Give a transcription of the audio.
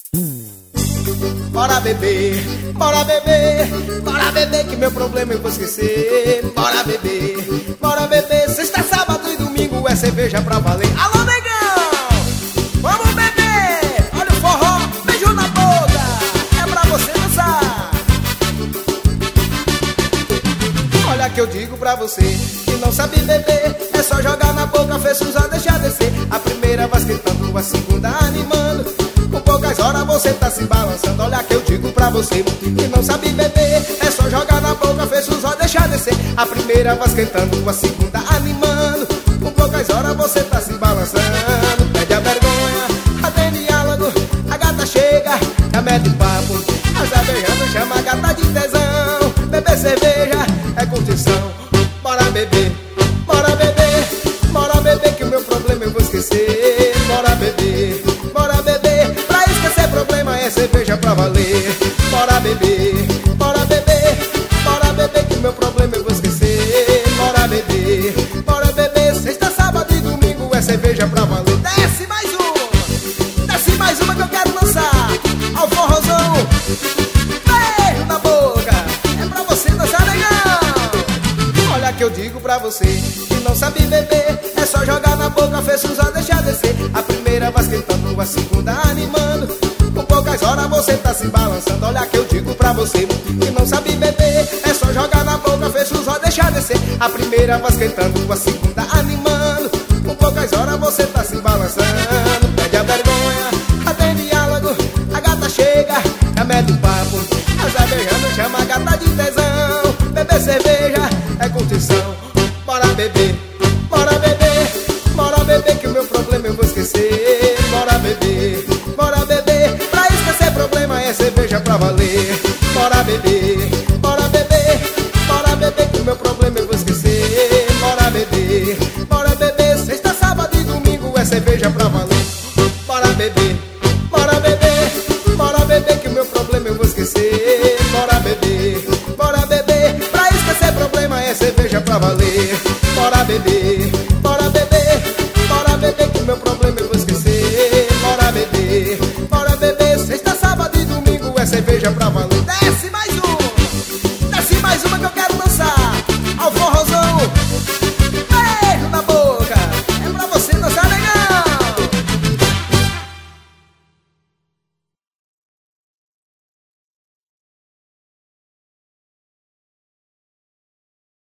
Bora beber, bora beber, bora beber que meu problema eu vou esquecer. Bora beber, sexta, sábado e domingo é cerveja pra valer. Alô, negão, vamos beber. Olha o forró, beijo na boca, é pra você dançar. Olha que eu digo pra você que não sabe beber, é só jogar na boca, fez usar, deixar descer. A primeira vai esquentando, a segunda animando. Com poucas horas você tá se balançando. Olha que eu digo pra você que não sabe beber, é só jogar na boca, fez os olhos, deixar descer. A primeira vai esquentando, a segunda animando. Com poucas horas você tá se balançando. Pede a vergonha, até diálogo, a gata chega, já mete o papo, as beijando, chama a gata de tesão. Beber cerveja é curtição. Bora beber, bora beber, bora beber que o meu problema eu vou esquecer. Bora beber, bora beber, pra esquecer problema é cerveja pra valer. Bora beber, bora beber, bora beber que o meu problema eu vou esquecer. Bora beber, sexta, sábado e domingo é cerveja pra valer. Desce mais uma que eu quero dançar. Ao forrozão, beijo na boca, é pra você dançar, legal. Olha que eu digo pra você que não sabe beber, é só jogar na boca, fez usar, deixar descer. A primeira vai esquentando, a segunda animando. Com poucas horas você tá se balançando. Olha que eu digo pra você que não sabe beber, é só jogar na boca, fez usar, deixar descer. A primeira vai esquentando, a segunda animando. Com poucas horas você tá se balançando. Pede a vergonha, até diálogo, a gata chega, já mete o papo, as beijando, chama a gata de tesão. Beber cerveja é curtição. Bora beber, bora beber, bora beber que o meu problema eu vou esquecer. Bora beber, pra esquecer problema é cerveja pra valer. Bora beber, bora beber, bora beber que o meu problema eu vou esquecer. Bora beber, sexta, sábado e domingo é cerveja pra valer. Bora beber, bora beber, bora beber que o meu problema eu vou esquecer. Bora beber, pra esquecer problema é cerveja pra valer. Bora beber,